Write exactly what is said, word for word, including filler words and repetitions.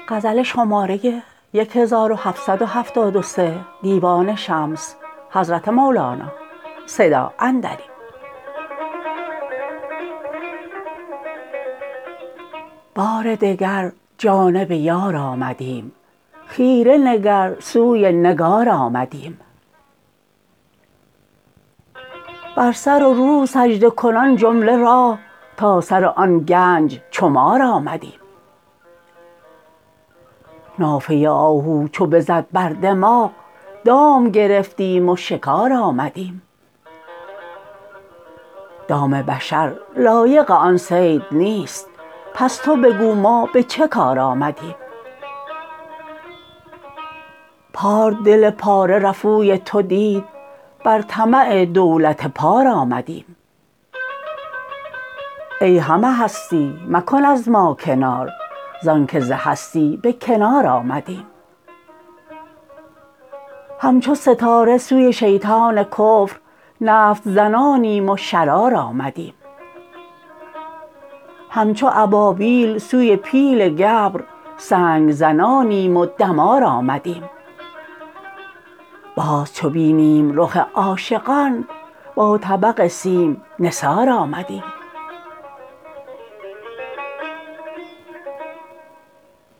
غزل شماره هزار و هفتصد و هفتاد و سه دیوان شمس حضرت مولانا صدا اندری. بار دگر جانب یار آمدیم، خیره نگر سوی نگار آمدیم. بر سر و رو سجده کنان جمله راه، تا سر آن گنج چو مار آمدیم. نافه آهو چو بزد بر دماغ، دام گرفتیم و شکار آمدیم. دام بشر لایق آن صید نیست، پس تو بگو ما به چه کار آمدیم. پار دل پاره رفوی تو دید، بر طمع دولت پار آمدیم. ای همه هستی مکن از ما کنار، زانک ز هستی به کنار آمدیم. همچو ستاره سوی شیطان کفر، نفط زنانیم و شرار آمدیم. همچو ابابیل سوی پیل گبر، سنگ زنانیم و دمار آمدیم. باز چو بینیم رخ عاشقان، با طبق سیم نثار آمدیم.